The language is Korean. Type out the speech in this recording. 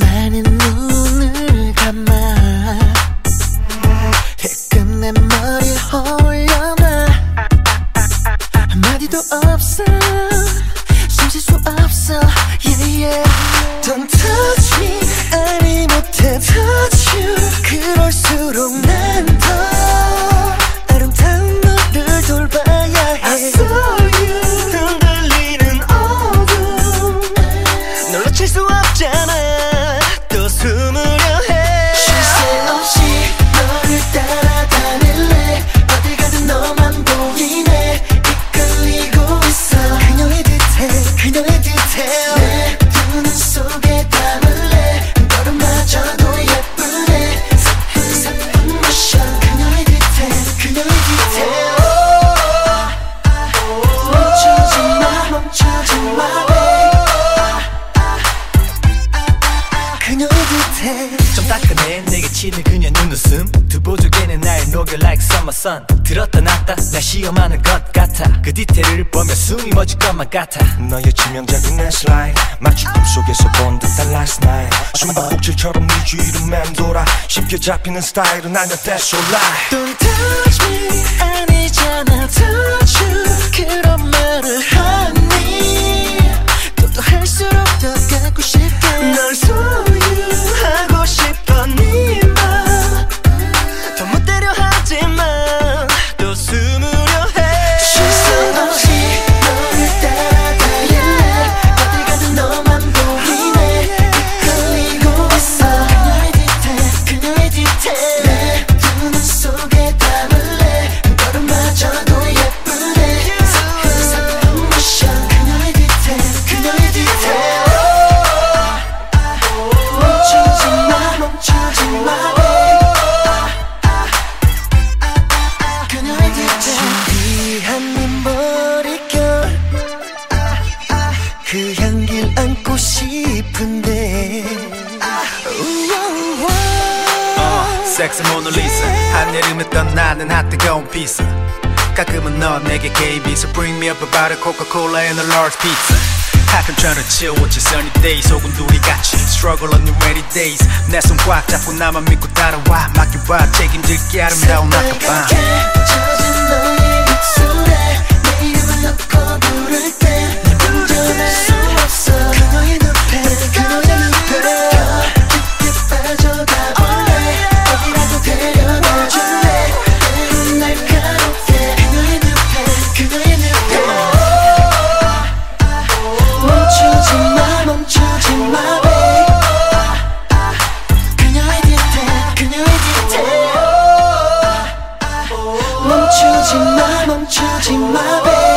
나는 눈을 감아 끝내 머리에 올려놔 한마디도 없어 숨 쉴 수 없어 yeah, yeah. Don't touch me 아니 못해 touch you 그럴수록 난 더 아름다운 너를 돌봐야 해 I saw you 흔들리는 어둠 널 놓칠 수 없잖아 또 숨으려 해 쉴 새 없이 너를 따라다닐래 어딜 가든 너만 보이네 이끌리고 있어 그녀의 디테일 그녀의 디테일 내 두 눈 속에 담을래 너로마저도 예쁘네 사뿐사뿐 모션 그녀의 디테일 그녀의 디테일 멈추지마 멈추지마 그녀의 디테일 좀 따끔해 내게 치는 그녀 눈웃음 두 보조개는 날 녹여 like summer sun 들었다 놨다 날 시험하는 것 같아 그 디테일을 보며 숨이 멎을 것만 같아 너의 치명적인 S-line 마치 꿈속에서 본 듯한 last night 숨바꼭질처럼 네 주위로 맴돌아 쉽게 잡히는 스타일은 아니야 that's so lie Don't touch me 아니잖아 touch you 그런 말을 하니 또 할수록 더 갖고 싶게 널 소유하고 싶어 네맘더 못되려 하지만 또 숨으려 해 쉴 새 없이 너를 따라다닐래 어딜 가든 너만 보이네 이끌리고 있어 그녀의 디테일 그녀의 디테일 내 두 눈 속에 담을래 너로마저도 예쁘네 사뿐사뿐 모션 그녀의 디테일 그녀의 디테일 멈추지마 멈추지마 그녀의 디테일 준비한 네 머릿결 그 향기를 안고 싶은데 섹스 모노리사 한여름에 떠나는 핫뜨거운 피자 가끔은 너 내게 KBS Bring me up a bottle Coca-Cola and a large pizza How come trying to chill with your sunny days 혹은 둘이 같이 Struggle on your rainy days 내 손 꽉 잡고 나만 믿고 따라와 맡겨봐 책임질게 아름다운 아까밤 젖은 너의 입술에 내 이름을 넣고 부를 때 운전할 수 없어 그녀의 늪에 그녀의 늪에 더 깊게 빠져가 볼래 어디라도 데려가 줄래 때론 날카롭게 그녀의 늪에 그녀의 늪에 멈추지마 멈추지마 그녀의 디테일 그녀의 디테일 멈추지마 멈추지마